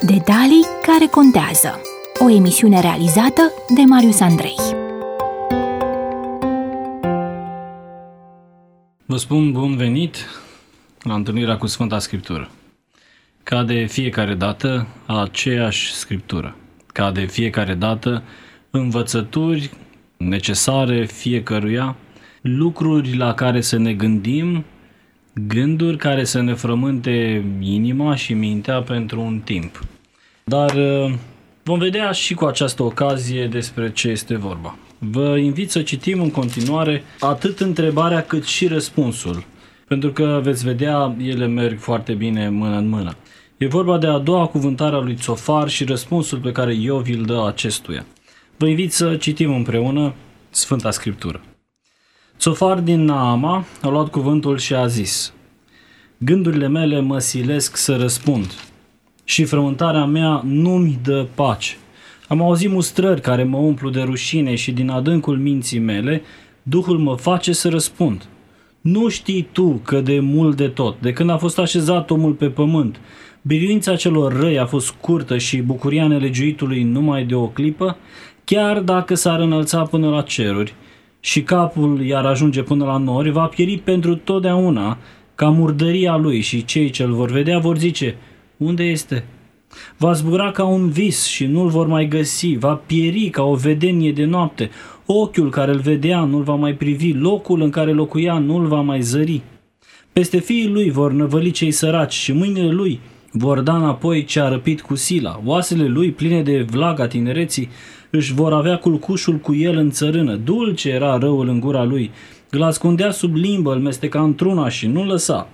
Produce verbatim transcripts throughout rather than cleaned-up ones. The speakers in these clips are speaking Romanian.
Detalii care contează. O emisiune realizată de Marius Andrei. Vă spun bun venit la întâlnirea cu Sfânta Scriptură. Ca de fiecare dată, aceeași Scriptură. Ca de fiecare dată, învățături necesare fiecăruia, lucruri la care să ne gândim, gânduri care să ne frământe inima și mintea pentru un timp. Dar vom vedea și cu această ocazie despre ce este vorba. Vă invit să citim în continuare atât întrebarea cât și răspunsul, pentru că veți vedea, ele merg foarte bine mână în mână. E vorba de a doua cuvântare a lui Țofar și răspunsul pe care Iov îl dă acestuia. Vă invit să citim împreună Sfânta Scriptură. Țofar din Naama a luat cuvântul și a zis: gândurile mele mă silesc să răspund și frământarea mea nu-mi dă pace. Am auzit mustrări care mă umplu de rușine și din adâncul minții mele Duhul mă face să răspund. Nu știi tu că de mult de tot, de când a fost așezat omul pe pământ, biruința celor răi a fost scurtă și bucuria nelegiuitului numai de o clipă? Chiar dacă s-ar înălța până la ceruri și capul i-ar ajunge până la nori, va pieri pentru totdeauna ca murdăria lui și cei ce îl vor vedea vor zice: unde este? Va zbura ca un vis și nu-l vor mai găsi, va pieri ca o vedenie de noapte, ochiul care îl vedea nu-l va mai privi, locul în care locuia nu-l va mai zări. Peste fiii lui vor năvăli cei săraci și mâinile lui vor da înapoi ce a răpit cu sila. Oasele lui, pline de vlaga tinereții, își vor avea culcușul cu el în țărână. Dulce era răul în gura lui, îl ascundea sub limbă, îl mesteca într-una și nu lăsa.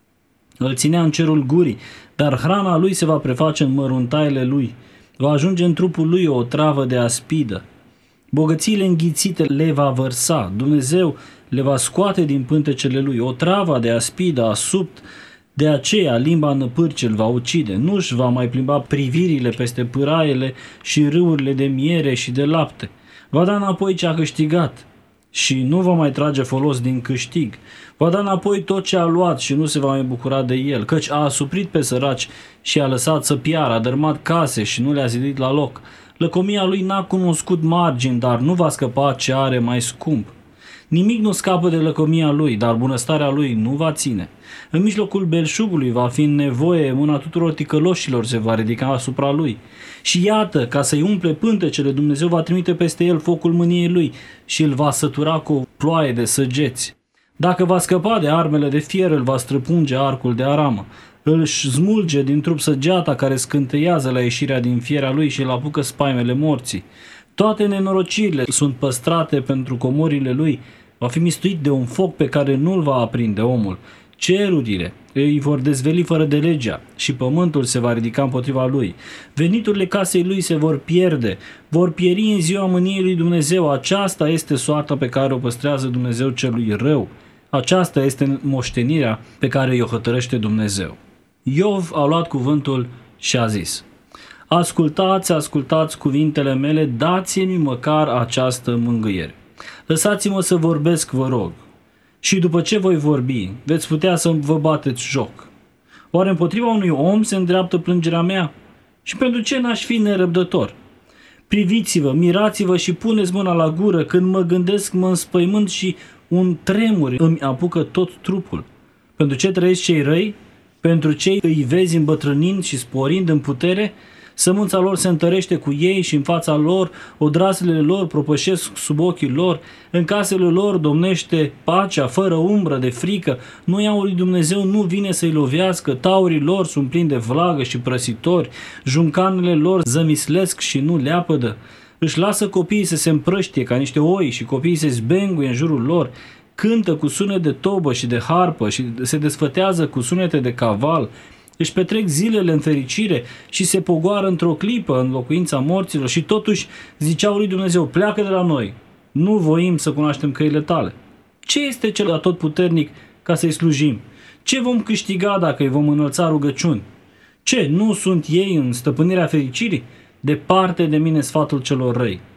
Îl ținea în cerul gurii, dar hrana lui se va preface în măruntaiele lui. Va ajunge în trupul lui o travă de aspidă. Bogățiile înghițite le va vărsa. Dumnezeu le va scoate din pântecele lui. O travă de aspidă a subt, de aceea limba năpârce îl va ucide. Nu-și va mai plimba privirile peste pâraiele și râurile de miere și de lapte. Va da înapoi ce a câștigat și nu va mai trage folos din câștig. Va da înapoi tot ce a luat și nu se va mai bucura de el, căci a asuprit pe săraci și a lăsat să piară, a dărmat case și nu le-a zidit la loc. Lăcomia lui n-a cunoscut margini, dar nu va scăpa ce are mai scump. Nimic nu scapă de lăcomia lui, dar bunăstarea lui nu va ține. În mijlocul belșugului va fi în nevoie, mâna tuturor ticăloșilor se va ridica asupra lui. Și iată, ca să-i umple pântecele, Dumnezeu va trimite peste el focul mâniei lui și îl va sătura cu o ploaie de săgeți. Dacă va scăpa de armele de fier, îl va străpunge arcul de aramă. Îl smulge din trup săgeata care scânteiază la ieșirea din fierea lui și îl apucă spaimele morții. Toate nenorocirile sunt păstrate pentru comorile lui. Va fi mistuit de un foc pe care nu-l va aprinde omul. Cerurile îi vor dezveli fără de legea și pământul se va ridica împotriva lui. Veniturile casei lui se vor pierde, vor pieri în ziua mâniei lui Dumnezeu. Aceasta este soarta pe care o păstrează Dumnezeu celui rău. Aceasta este moștenirea pe care o hotărăște Dumnezeu. Iov a luat cuvântul și a zis: ascultați, ascultați cuvintele mele, dați-mi măcar această mângâiere. Lăsați-mă să vorbesc, vă rog. Și după ce voi vorbi, veți putea să vă bateți joc. Oare împotriva unui om se îndreaptă plângerea mea? Și pentru ce n-aș fi nerăbdător? Priviți-vă, mirați-vă și puneți mâna la gură. Când mă gândesc, mă înspăimânt și un tremur îmi apucă tot trupul. Pentru ce trăiesc cei răi? Pentru cei îi vezi îmbătrânind și sporind în putere? Sămânța lor se întărește cu ei și în fața lor odraslele lor propășesc sub ochii lor. În casele lor domnește pacea, fără umbră de frică. Noiaul lui Dumnezeu nu vine să-i lovească. Taurii lor sunt plini de vlagă și prăsitori. Juncanele lor zămislesc și nu leapădă. Își lasă copiii să se împrăștie ca niște oi și copiii se zbenguie în jurul lor. Cântă cu sunet de tobă și de harpă și se desfătează cu sunete de caval. Își petrec zilele în fericire și se pogoară într-o clipă în locuința morților și totuși ziceau lui Dumnezeu: pleacă de la noi, nu voim să cunoaștem căile tale. Ce este cel atotputernic ca să-i slujim? Ce vom câștiga dacă îi vom înălța rugăciuni? Ce, nu sunt ei în stăpânirea fericirii? Departe de mine sfatul celor răi.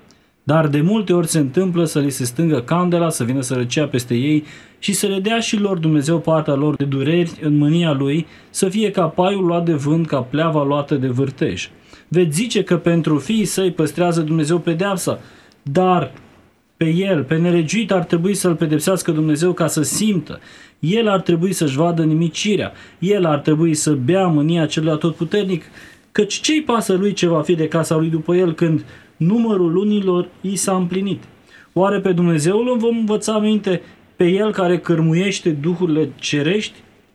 dar de multe ori se întâmplă să li se stângă candela, să vină sărăcia peste ei și să le dea și lor Dumnezeu partea lor de dureri în mânia Lui, să fie ca paiul luat de vânt, ca pleava luată de vârtej. Veți zice că pentru fiii săi păstrează Dumnezeu pedeapsa, dar pe el, pe nelegiuit, ar trebui să-l pedepsească Dumnezeu ca să simtă. El ar trebui să-și vadă nimicirea, el ar trebui să bea mânia celui atotputernic, căci ce-i pasă lui ce va fi de casa lui după el când numărul lunilor i s-a împlinit? Oare pe Dumnezeul îl vom învăța minte, pe el care cârmuiește duhurile cerești?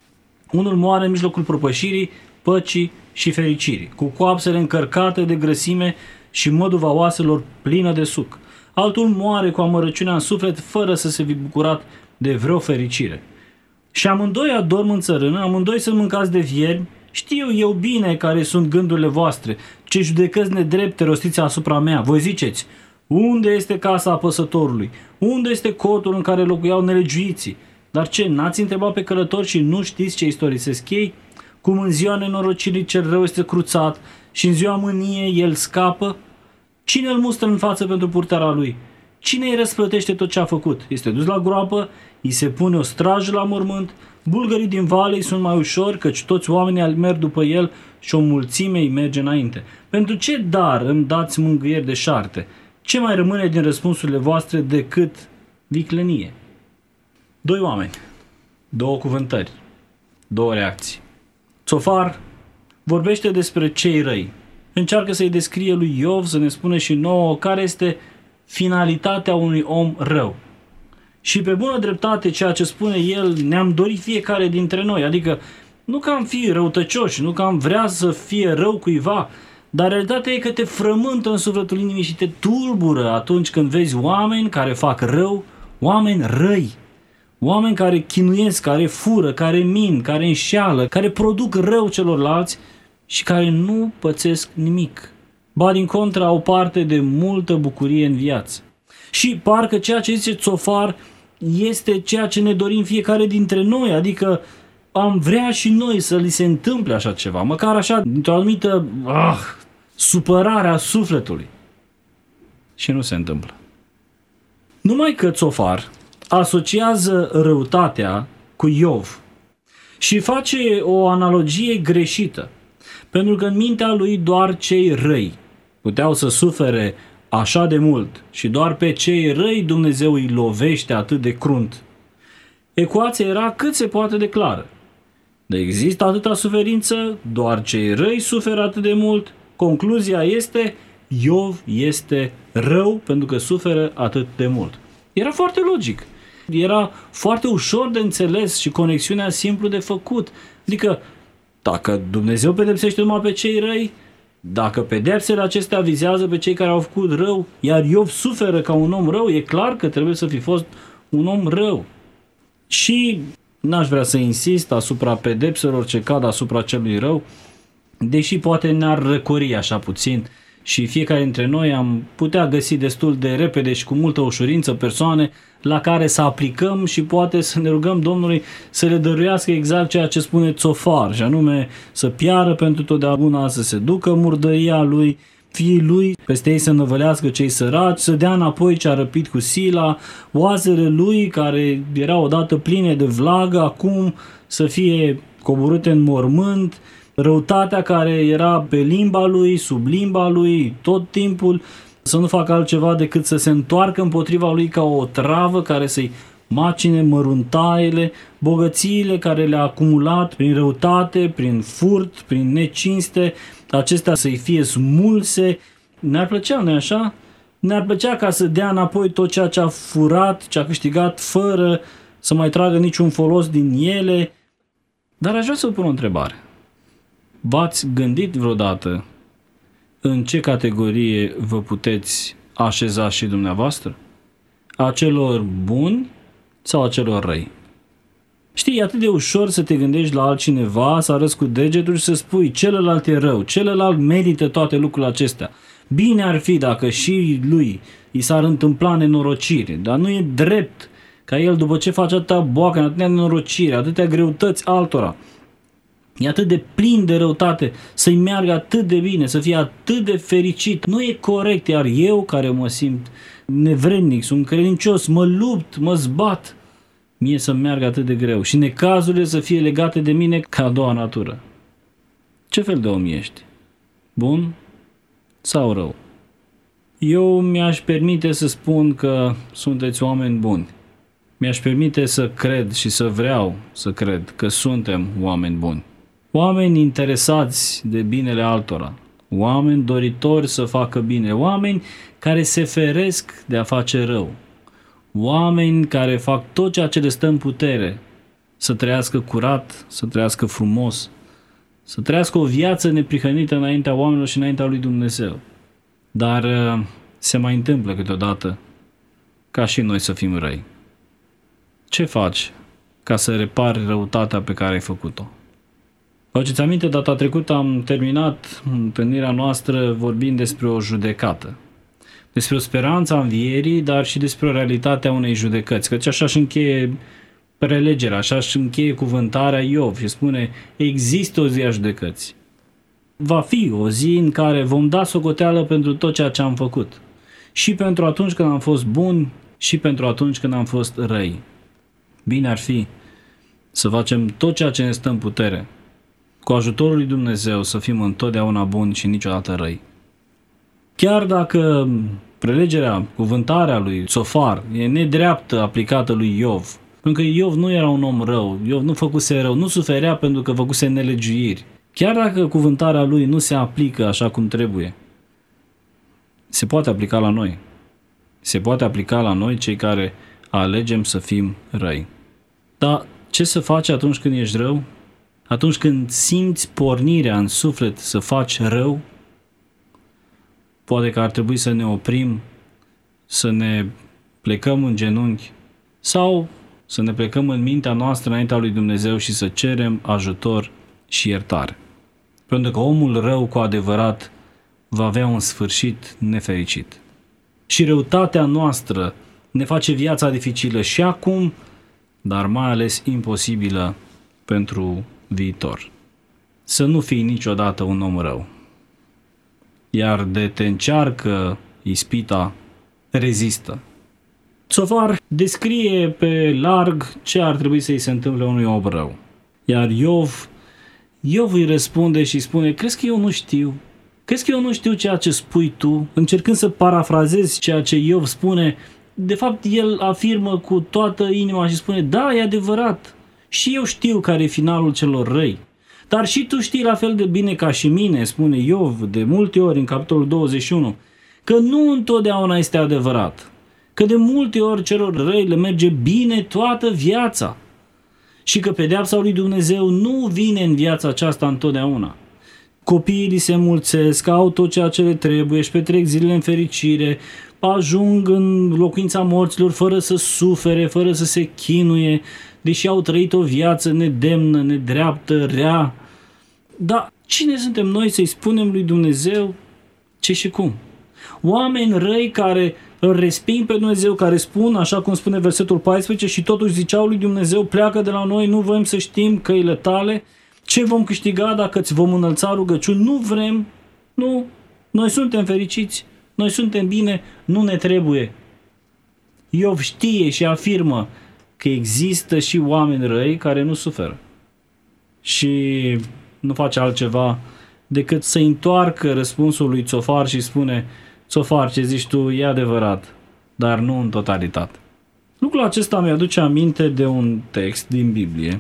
Unul moare în mijlocul propășirii, păcii și fericirii, cu coapsele încărcate de grăsime și măduva oaselor plină de suc. Altul moare cu amărăciunea în suflet, fără să se fi bucurat de vreo fericire. Și amândoi adorm în țărână, amândoi sunt mâncați de viermi. Știu eu bine care sunt gândurile voastre, ce judecăți nedrepte rostiți asupra mea. Voi ziceți, unde este casa apăsătorului? Unde este cortul în care locuiau nelegiuiții? Dar ce, n-ați întrebat pe călători și nu știți ce istorisesc ei? Cum în ziua nenorocirii cel rău este cruțat și în ziua mâniei el scapă? Cine îl mustră în față pentru purtarea lui? Cine îi răsplătește tot ce a făcut? Este dus la groapă, îi se pune o strajă la mormânt, bulgării din vale sunt mai ușori, căci toți oamenii merg după el și o mulțime îi merge înainte. Pentru ce dar îmi dați mângâieri de șarte? Ce mai rămâne din răspunsurile voastre decât viclenie? Doi oameni, două cuvântări, două reacții. Țofar vorbește despre cei răi. Încearcă să-i descrie lui Iov, să ne spună și nouă care este finalitatea unui om rău. Și pe bună dreptate, ceea ce spune el, ne-am dorit fiecare dintre noi, adică nu că am fi răutăcioși, nu că am vrea să fie rău cuiva, dar realitatea e că te frământă în sufletul inimii și te tulbură atunci când vezi oameni care fac rău, oameni răi, oameni care chinuiesc, care fură, care mint, care înșeală, care produc rău celorlalți și care nu pățesc nimic. Ba din contră au parte de multă bucurie în viață. Și parcă ceea ce zice Țofar este ceea ce ne dorim fiecare dintre noi, adică am vrea și noi să li se întâmple așa ceva, măcar așa, dintr-o anumită ah, supărare a sufletului. Și nu se întâmplă. Numai că Țofar asociază răutatea cu Iov și face o analogie greșită, pentru că în mintea lui doar cei răi puteau să sufere așa de mult și doar pe cei răi Dumnezeu îi lovește atât de crunt. Ecuația era cât se poate de clară. De există atâta suferință, doar cei răi suferă atât de mult. Concluzia este, Iov este rău pentru că suferă atât de mult. Era foarte logic. Era foarte ușor de înțeles și conexiunea simplu de făcut. Adică, dacă Dumnezeu pedepsește numai pe cei răi, dacă pedepsele acestea vizează pe cei care au făcut rău, iar Iov suferă ca un om rău, e clar că trebuie să fi fost un om rău. Și n-aș vrea să insist asupra pedepselor ce cad asupra celui rău, deși poate ne-ar răcori așa puțin și fiecare dintre noi am putea găsi destul de repede și cu multă ușurință persoane la care să aplicăm și poate să ne rugăm Domnului să le dăruiască exact ceea ce spune Țofar, și anume să piară pentru totdeauna, să se ducă murdăria lui, fiii lui, peste ei să năvălească cei săraci, să dea înapoi ce a răpit cu sila, oasele lui care erau odată pline de vlagă, acum să fie coborâte în mormânt, răutatea care era pe limba lui, sub limba lui, tot timpul, să nu facă altceva decât să se întoarcă împotriva lui ca o travă care să-i macine măruntaiele, bogățiile care le-a acumulat prin răutate, prin furt, prin necinste, acestea să-i fie smulse. Ne-ar plăcea, nu-i așa? Ne-ar plăcea ca să dea înapoi tot ceea ce a furat, ce a câștigat, fără să mai tragă niciun folos din ele. Dar aș vrea să vă pun o întrebare. V-ați gândit vreodată în ce categorie vă puteți așeza și dumneavoastră? A celor buni sau a celor răi? Știi, e atât de ușor să te gândești la altcineva, să arăți cu degetul și să spui celălalt e rău, celălalt merită toate lucrurile acestea. Bine ar fi dacă și lui i s-ar întâmpla nenorocire, dar nu e drept ca el, după ce face atâta boacă, atâtea nenorocire, atâtea greutăți altora, e atât de plin de răutate, să-i meargă atât de bine, să fie atât de fericit. Nu e corect, iar eu care mă simt nevrednic, sunt credincios, mă lupt, mă zbat, mie să-mi meargă atât de greu și necazurile să fie legate de mine ca a doua natură. Ce fel de om ești? Bun sau rău? Eu mi-aș permite să spun că sunteți oameni buni. Mi-aș permite să cred și să vreau să cred că suntem oameni buni. Oameni interesați de binele altora. Oameni doritori să facă bine. Oameni care se feresc de a face rău. Oameni care fac tot ceea ce le stă în putere să trăiască curat, să trăiască frumos, să trăiască o viață neprihănită înaintea oamenilor și înaintea lui Dumnezeu. Dar se mai întâmplă câteodată ca și noi să fim răi. Ce faci ca să repari răutatea pe care ai făcut-o? Vă aduceți aminte, data trecută am terminat întâlnirea noastră vorbind despre o judecată. Despre o speranță a învierii, dar și despre o realitate a unei judecăți. Căci așa își încheie prelegerea, așa își încheie cuvântarea Iov și spune: există o zi a judecății. Va fi o zi în care vom da socoteală pentru tot ceea ce am făcut. Și pentru atunci când am fost buni, și pentru atunci când am fost răi. Bine ar fi să facem tot ceea ce ne stă în putere, cu ajutorul lui Dumnezeu, să fim întotdeauna buni și niciodată răi. Chiar dacă prelegerea, cuvântarea lui Țofar e nedreaptă aplicată lui Iov, pentru că Iov nu era un om rău, Iov nu făcuse rău, nu suferea pentru că făcuse nelegiuiri. Chiar dacă cuvântarea lui nu se aplică așa cum trebuie, se poate aplica la noi. Se poate aplica la noi, cei care alegem să fim răi. Dar ce să faci atunci când ești rău? Atunci când simți pornirea în suflet să faci rău? Poate că ar trebui să ne oprim, să ne plecăm în genunchi sau să ne plecăm în mintea noastră înaintea lui Dumnezeu și să cerem ajutor și iertare. Pentru că omul rău cu adevărat va avea un sfârșit nefericit. Și răutatea noastră ne face viața dificilă și acum, dar mai ales imposibilă pentru viitor. Să nu fii niciodată un om rău. Iar de te încearcă ispita, rezistă. Țofar descrie pe larg ce ar trebui să-i se întâmple unui om rău. Iar Iov, Iov îi răspunde și spune: crezi că eu nu știu? Crezi că eu nu știu ceea ce spui tu? Încercând să parafrazezi ceea ce Iov spune, de fapt el afirmă cu toată inima și spune: da, e adevărat. Și eu știu care e finalul celor răi. Dar și tu știi la fel de bine ca și mine, spune Iov de multe ori în capitolul douăzeci și unu, că nu întotdeauna este adevărat. Că de multe ori celor răi le merge bine toată viața. Și că pedeapsa lui Dumnezeu nu vine în viața aceasta întotdeauna. Copiii li se mulțesc, au tot ceea ce le trebuie, își petrec zilele în fericire, ajung în locuința morților fără să sufere, fără să se chinuie, deși au trăit o viață nedemnă, nedreaptă, rea. Dar cine suntem noi să-i spunem lui Dumnezeu ce și cum? Oameni răi care îl resping pe Dumnezeu, care spun, așa cum spune versetul paisprezece, și totuși ziceau lui Dumnezeu: pleacă de la noi, nu vrem să știm căile tale. Ce vom câștiga dacă îți vom înălța rugăciuni? Nu vrem, nu, noi suntem fericiți, noi suntem bine, nu ne trebuie. Iov știe și afirmă că există și oameni răi care nu suferă. Și nu face altceva decât să întoarcă răspunsul lui Țofar și spune: Țofar, ce zici tu e adevărat, dar nu în totalitate. Lucrul acesta mi-aduce aminte de un text din Biblie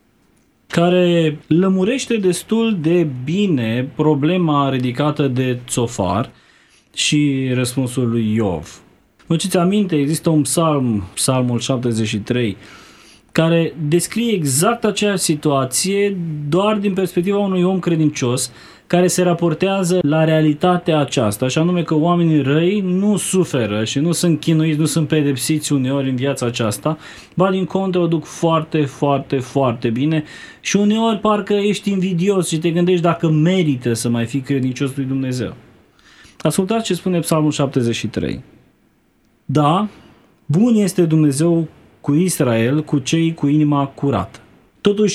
care lămurește destul de bine problema ridicată de Țofar și răspunsul lui Iov. Vă țineți aminte, există un psalm, psalmul șaptezeci și trei, care descrie exact aceeași situație, doar din perspectiva unui om credincios care se raportează la realitatea aceasta, și anume că oamenii răi nu suferă și nu sunt chinuiți, nu sunt pedepsiți uneori în viața aceasta, ba din contră o duc foarte, foarte, foarte bine și uneori parcă ești invidios și te gândești dacă merită să mai fii credincios lui Dumnezeu. Ascultați ce spune psalmul șaptezeci și trei. Da, bun este Dumnezeu cu Israel, cu cei cu inima curată. Totuși,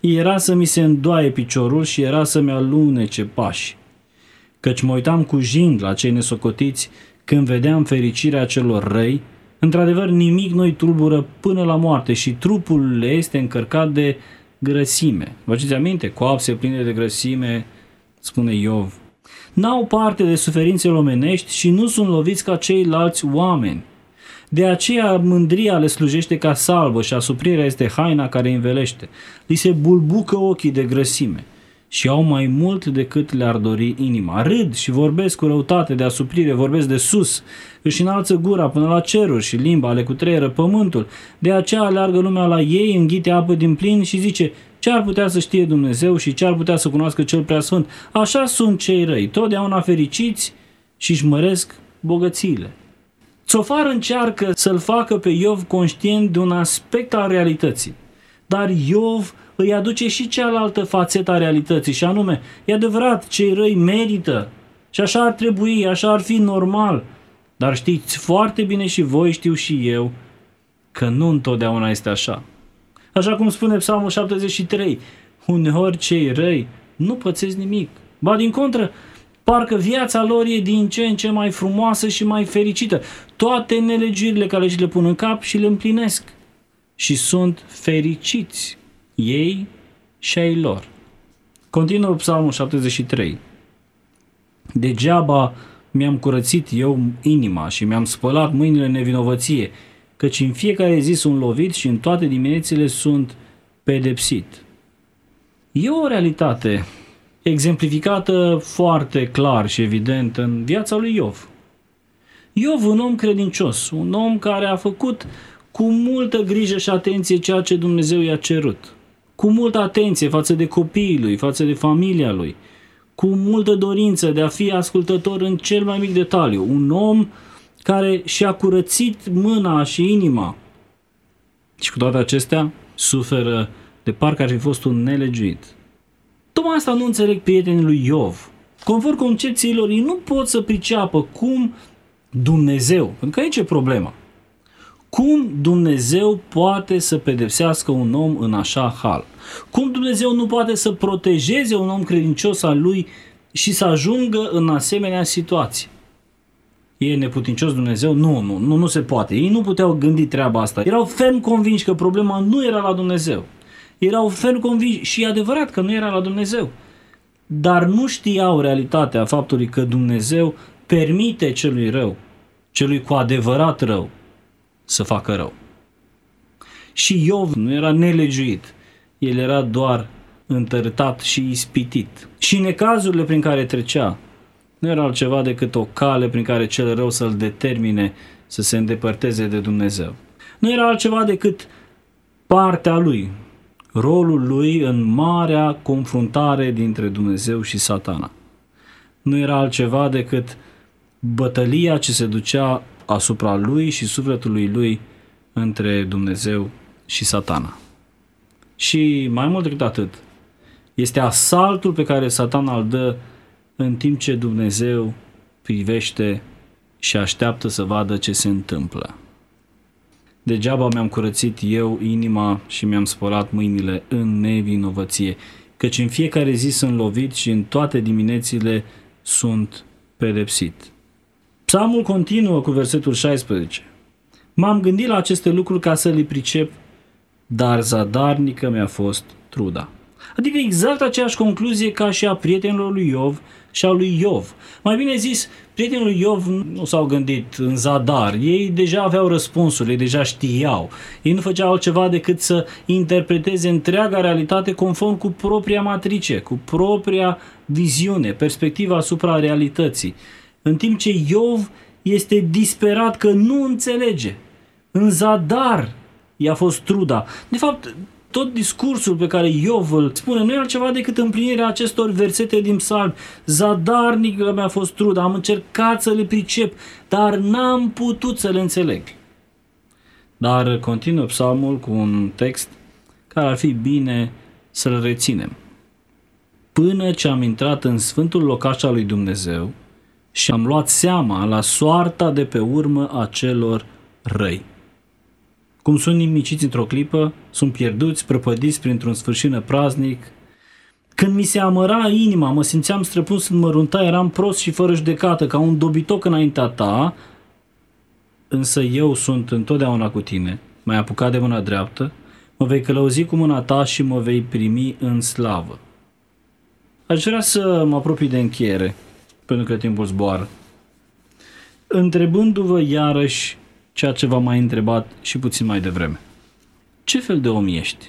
Era să mi se îndoaie piciorul și era să-mi alunece pași. Căci mă uitam cu jind la cei nesocotiți când vedeam fericirea celor răi. Într-adevăr, nimic nu-i tulbură până la moarte și trupul le este încărcat de grăsime. Vă aduceți aminte? Coapse pline de grăsime, spune Iov. N-au parte de suferințele omenești și nu sunt loviți ca ceilalți oameni. De aceea mândria le slujește ca salbă și asuprirea este haina care învelește. Li se bulbucă ochii de grăsime și au mai mult decât le-ar dori inima. Râd și vorbesc cu răutate de asuprire, vorbesc de sus, își înalță gura până la ceruri și limba le cutreieră pământul. De aceea aleargă lumea la ei, înghite apă din plin și zice: ce ar putea să știe Dumnezeu și ce ar putea să cunoască Cel Preasfânt? Așa sunt cei răi, totdeauna fericiți și își măresc bogățiile. Țofar încearcă să-l facă pe Iov conștient de un aspect al realității. Dar Iov îi aduce și cealaltă fațetă a realității, și anume, e adevărat, cei răi merită și așa ar trebui, așa ar fi normal. Dar știți foarte bine și voi, știu și eu, că nu întotdeauna este așa. Așa cum spune Psalmul șaptezeci și trei, uneori cei răi nu pățesc nimic. Ba din contră, parcă viața lor e din ce în ce mai frumoasă și mai fericită. Toate nelegiurile care și le pun în cap și le împlinesc. Și sunt fericiți ei și ai lor. Continuă Psalmul șaptezeci și trei. Degeaba mi-am curățit eu inima și mi-am spălat mâinile în nevinovăție, căci în fiecare zi sunt lovit și în toate diminețile sunt pedepsit. E o realitate exemplificată foarte clar și evident în viața lui Iov. Iov, un om credincios, un om care a făcut cu multă grijă și atenție ceea ce Dumnezeu i-a cerut, cu multă atenție față de copiii lui, față de familia lui, cu multă dorință de a fi ascultător în cel mai mic detaliu, un om care și-a curățit mâna și inima și cu toate acestea suferă de parcă ar fi fost un nelegiuit. Tocmai asta nu înțeleg prietenii lui Iov. Conform concepțiilor, ei nu pot să priceapă cum Dumnezeu, pentru că aici e problema, cum Dumnezeu poate să pedepsească un om în așa hal? Cum Dumnezeu nu poate să protejeze un om credincios al lui și să ajungă în asemenea situații? E neputincios Dumnezeu? Nu, nu, nu, nu se poate. Ei nu puteau gândi treaba asta. Erau ferm convinși că problema nu era la Dumnezeu. Erau ferm convinși și e adevărat că nu era la Dumnezeu. Dar nu știau realitatea faptului că Dumnezeu permite celui rău, celui cu adevărat rău, să facă rău. Și Iov nu era nelegiuit. El era doar întărtat și ispitit. Și necazurile prin care trecea nu era altceva decât o cale prin care cel rău să-l determine să se îndepărteze de Dumnezeu. Nu era altceva decât partea lui, rolul lui în marea confruntare dintre Dumnezeu și Satana. Nu era altceva decât bătălia ce se ducea asupra lui și sufletului lui între Dumnezeu și Satana. Și mai mult decât atât, este asaltul pe care Satana îl dă în timp ce Dumnezeu privește și așteaptă să vadă ce se întâmplă. Degeaba mi-am curățit eu inima și mi-am spălat mâinile în nevinovăție, căci în fiecare zi sunt lovit și în toate diminețile sunt pedepsit. Psalmul continuă cu versetul șaisprezece. M-am gândit la aceste lucruri ca să le pricep, dar zadarnică mi-a fost truda. Adică exact aceeași concluzie ca și a prietenilor lui Iov și a lui Iov. Mai bine zis, prietenii lui Iov nu s-au gândit în zadar, ei deja aveau răspunsul, ei deja știau. Ei nu făceau altceva decât să interpreteze întreaga realitate conform cu propria matrice, cu propria viziune, perspectiva asupra realității. În timp ce Iov este disperat că nu înțelege. În zadar i-a fost truda. De fapt, tot discursul pe care Iov îl spune nu e altceva decât împlinirea acestor versete din psalm. Zadarnic mi-a fost truda, am încercat să le pricep, dar n-am putut să le înțeleg. Dar continuă psalmul cu un text care ar fi bine să-l reținem. Până ce am intrat în sfântul locaș al lui Dumnezeu și am luat seama la soarta de pe urmă a celor răi. cum sunt nimiciți într-o clipă, sunt pierduți, prăpădiți printr-un sfârșit năpraznic. Când mi se amăra inima, mă simțeam străpuns în mărunta, eram prost și fără judecată, ca un dobitoc înaintea ta, însă eu sunt întotdeauna cu tine. M-ai apucat de mâna dreaptă, mă vei călăuzi cu mâna ta și mă vei primi în slavă. Aș vrea să mă apropii de încheiere, pentru că timpul zboară, întrebându-vă iarăși ceea ce v-am mai întrebat și puțin mai devreme. Ce fel de om ești?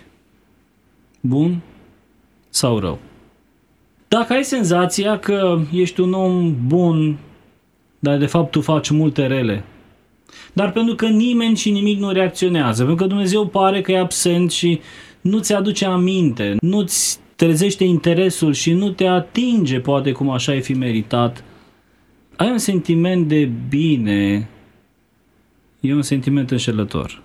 Bun sau rău? Dacă ai senzația că ești un om bun, dar de fapt tu faci multe rele, dar pentru că nimeni și nimic nu reacționează, pentru că Dumnezeu pare că e absent și nu ți aduce aminte, nu-ți trezește interesul și nu te atinge poate cum așa ai fi meritat, ai un sentiment de bine, e un sentiment înșelător.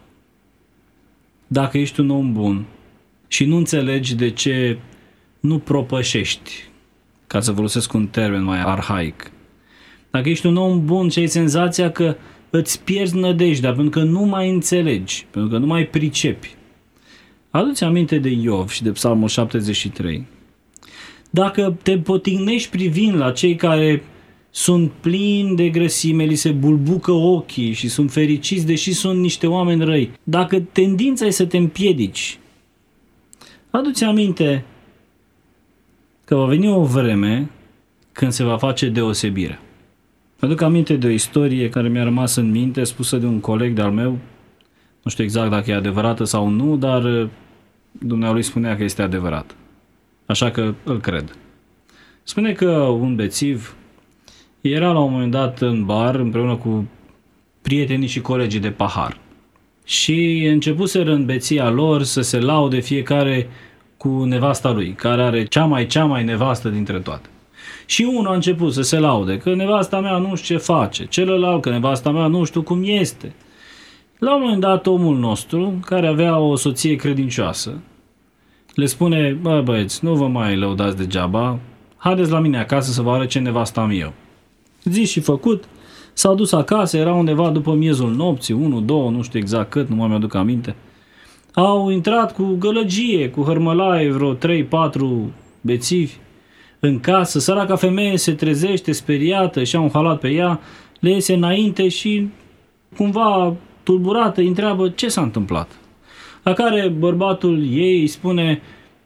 Dacă ești un om bun și nu înțelegi de ce nu propășești, ca să folosesc un termen mai arhaic, dacă ești un om bun și ai senzația că îți pierzi nădejdea pentru că nu mai înțelegi, pentru că nu mai pricepi, adu-ți aminte de Iov și de Psalmul șaptezeci și trei. Dacă te potignești privind la cei care sunt plini de grăsime, li se bulbucă ochii și sunt fericiți deși sunt niște oameni răi, dacă tendința e să te împiedici, adu-ți aminte că va veni o vreme când se va face deosebire. Mă aduc aminte de o istorie care mi-a rămas în minte, spusă de un coleg de-al meu, nu știu exact dacă e adevărată sau nu, dar dumnealui spunea că este adevărat. Așa că îl cred. Spune că un bețiv era la un moment dat în bar împreună cu prietenii și colegii de pahar. Și începuseră în beția lor să se laude fiecare cu nevasta lui, care are cea mai, cea mai nevastă dintre toate. Și unul a început să se laude că nevasta mea nu știu ce face, celălalt că nevasta mea nu știu cum este. La un moment dat omul nostru, care avea o soție credincioasă, le spune: bă băieți, nu vă mai lăudați degeaba, haideți la mine acasă să vă arăt ce nevasta am eu. Zis și făcut, s-au dus acasă, era undeva după miezul nopții, unu, două, nu știu exact cât, nu mai mi-aduc aminte. Au intrat cu gălăgie, cu hărmălaie, vreo trei patru bețivi în casă. Săraca femeie se trezește speriată și-a un halat pe ea, le iese înainte și cumva tulburată îi întreabă ce s-a întâmplat. La care bărbatul ei îi spune: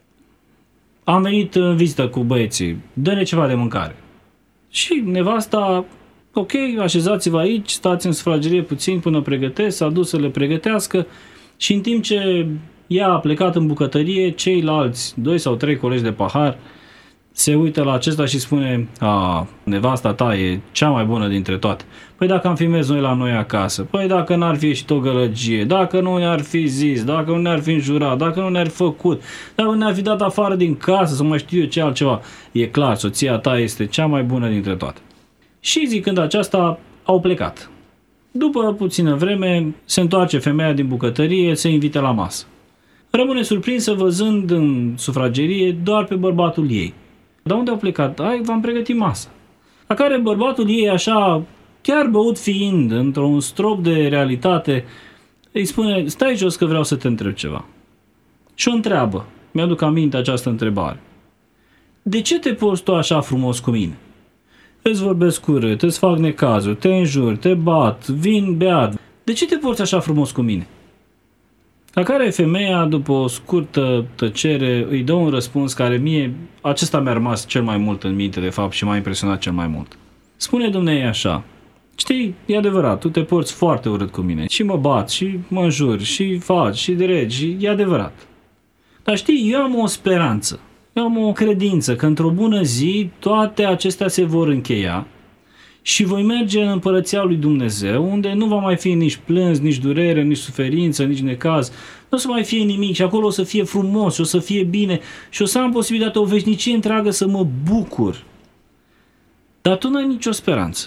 am venit în vizită cu băieții, dă-ne ceva de mâncare. Și nevasta: ok, așezați-vă aici, stați în sufragerie puțin până pregătesc, s-a dus să le pregătească și în timp ce ea a plecat în bucătărie, ceilalți doi sau trei colegi de pahar se uită la acesta și spune: a, nevasta ta e cea mai bună dintre toate. Păi dacă am fi mers noi la noi acasă, păi dacă n-ar fi ieșit o gălăgie, dacă nu ne-ar fi zis, dacă nu ne-ar fi înjurat, dacă nu ne-ar fi făcut, dacă nu ne-ar fi dat afară din casă, să mai știu eu ce altceva, e clar, soția ta este cea mai bună dintre toate. Și zicând aceasta, au plecat. După puțină vreme, se întoarce femeia din bucătărie, se invite la masă. Rămâne surprinsă văzând în sufragerie doar pe bărbatul ei. Dar unde au plecat? Ai, v-am pregătit masa. La care bărbatul ei, așa, chiar băut fiind, într-un strop de realitate, îi spune: stai jos că vreau să te întreb ceva. Și o întreabă, mi-aduc aminte această întrebare: de ce te porți tu așa frumos cu mine? Îți vorbesc urât, îți fac necazuri, te înjur, te bat, vin beat. De ce te porți așa frumos cu mine? La care femeia, după o scurtă tăcere, îi dă un răspuns care mie, acesta mi-a rămas cel mai mult în minte, de fapt, și m-a impresionat cel mai mult. Spune dumneei așa: știi, e adevărat, tu te porți foarte urât cu mine și mă bat și mă înjuri și faci și dregi și e adevărat. Dar știi, eu am o speranță, eu am o credință că într-o bună zi toate acestea se vor încheia și voi merge în împărăția lui Dumnezeu, unde nu va mai fi nici plâns, nici durere, nici suferință, nici necaz, nu o să mai fie nimic și acolo o să fie frumos și o să fie bine și o să am posibilitatea o veșnicie întreagă să mă bucur. Dar tu n-ai nicio speranță.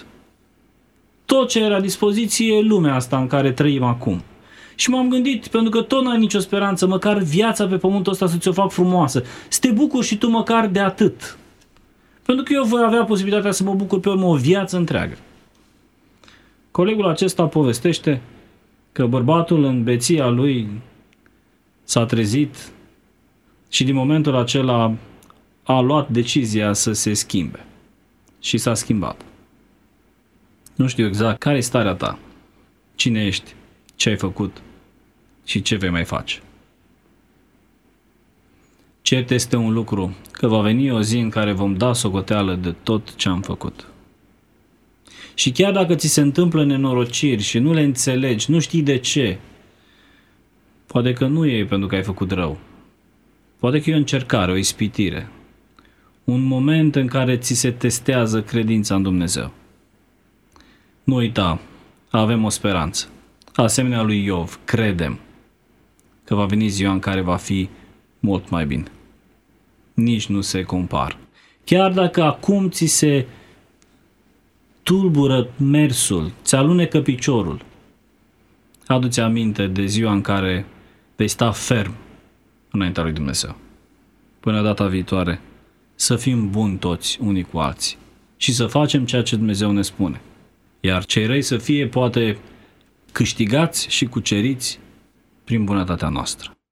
Tot ce e la dispoziție e lumea asta în care trăim acum. Și m-am gândit, pentru că tot n-ai nicio speranță, măcar viața pe pământul ăsta să ți-o fac frumoasă, să te bucuri și tu măcar de atât. Pentru că eu voi avea posibilitatea să mă bucur pe urmă o viață întreagă. Colegul acesta povestește că bărbatul în beția lui s-a trezit și din momentul acela a luat decizia să se schimbe. Și s-a schimbat. Nu știu exact care e starea ta, cine ești, ce ai făcut și ce vei mai face. Cert este un lucru, că va veni o zi în care vom da socoteală de tot ce am făcut. Și chiar dacă ți se întâmplă nenorociri și nu le înțelegi, nu știi de ce, poate că nu e pentru că ai făcut rău. Poate că e o încercare, o ispitire. Un moment în care ți se testează credința în Dumnezeu. Nu uita, avem o speranță. Asemenea lui Iov, credem că va veni ziua în care va fi mult mai bine. Nici nu se compară. Chiar dacă acum ți se tulbură mersul, ți alunecă piciorul, adu-ți aminte de ziua în care vei sta ferm înaintea lui Dumnezeu. Până data viitoare, să fim buni toți unii cu alții și să facem ceea ce Dumnezeu ne spune. Iar cei răi să fie poate câștigați și cuceriți prin bunătatea noastră.